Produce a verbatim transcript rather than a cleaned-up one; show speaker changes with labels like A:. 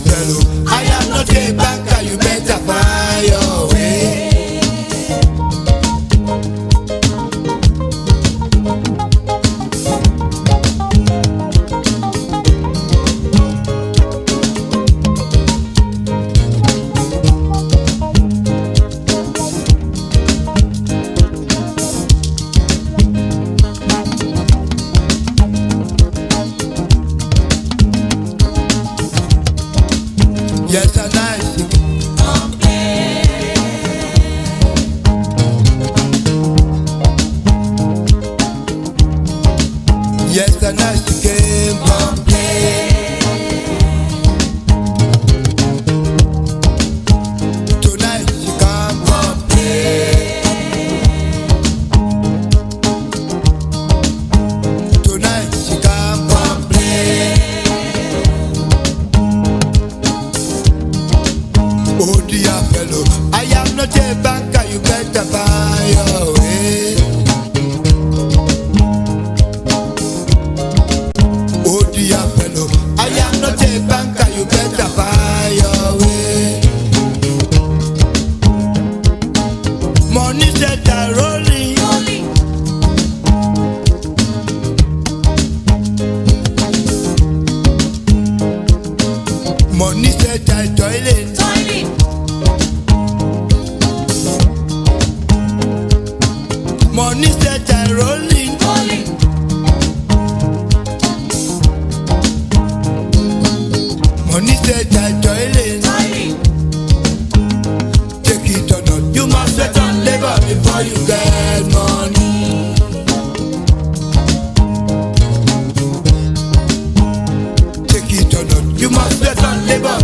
A: fellow. I am not a banker, you better find your way. Yes, I nice. Yes, I nice again. Tonight she come Tonight she come Oh dear fellow, I am not a banker, you better buy your way. Oh dear fellow, I am not a banker, you better buy your way. Money set a rolling, rolling. Money set a toilet, toilet. Money set a rolling, rolling. Money set a toilet, toilet. Take it or not, you must sweat and labor before you get money. Take it or not, you must sweat and labor